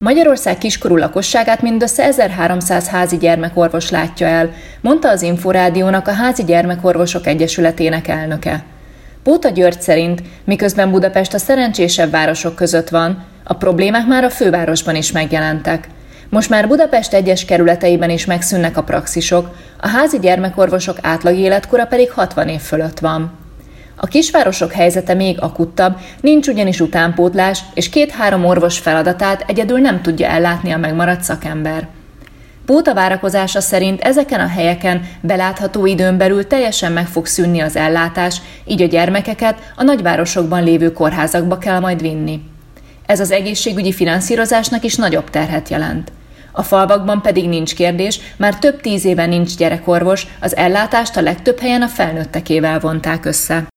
Magyarország kiskorú lakosságát mindössze 1300 házi gyermekorvos látja el, mondta az Inforádiónak a Házi Gyermekorvosok Egyesületének elnöke. Póta György szerint, miközben Budapest a szerencsésebb városok között van, a problémák már a fővárosban is megjelentek. Most már Budapest egyes kerületeiben is megszűnnek a praxisok, a házi gyermekorvosok átlag életkora pedig 60 év fölött van. A kisvárosok helyzete még akuttabb, nincs ugyanis utánpótlás, és 2-3 orvos feladatát egyedül nem tudja ellátni a megmaradt szakember. Póta várakozása szerint ezeken a helyeken belátható időn belül teljesen meg fog szűnni az ellátás, így a gyermekeket a nagyvárosokban lévő kórházakba kell majd vinni. Ez az egészségügyi finanszírozásnak is nagyobb terhet jelent. A falvakban pedig nincs kérdés, már több 10 éve nincs gyerekorvos, az ellátást a legtöbb helyen a felnőttekével vonták össze.